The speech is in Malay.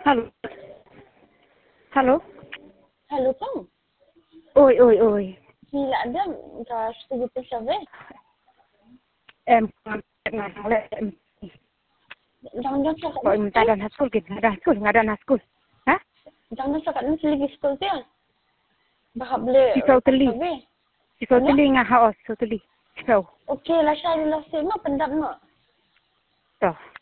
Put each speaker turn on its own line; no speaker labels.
Halo. Halo.
Halo Kang.
Ôi.
Thì là đã ra studio Pesave.
Em nggak em
Jangan sa
kok em tadan haskul gitu, ngadan haskul. Hah?
Jangan sa kan sili school dia. Baka beli
Ikaw teli.
Pesave.
Ikaw teli nga haos, so teli. Ikaw.
Okay, lah siya nila si mo pendam mo.
To.